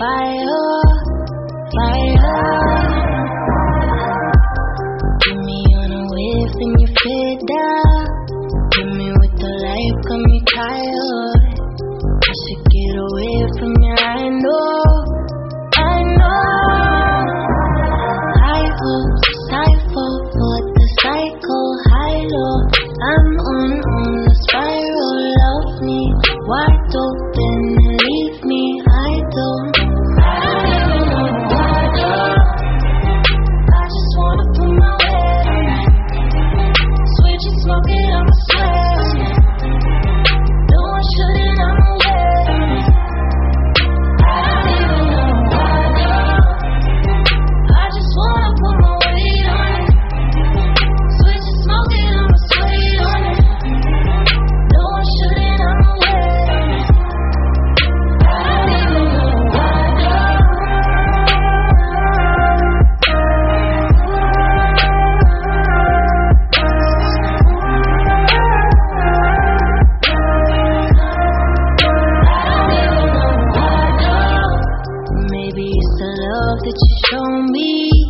fire, fire. Get me on a wave and you fade down. Hit me with the light, got me tired. I should get away from you, I know, I know. High hopes, I fall for the cycle, high low. I'm on the spiral, love me wide open and leave me idle. I don't even know what I do. I just wanna put my weight on it. Switch and smoke it, I'ma swear on it. No one shouldn't, I'ma wait on it. I don't even know what I do. I just wanna put my weight on it. Switch and smoke it, I'ma sway on it. No one shouldn't, I'ma wait on it. I don't even know what I do. Maybe it's the love that you show me.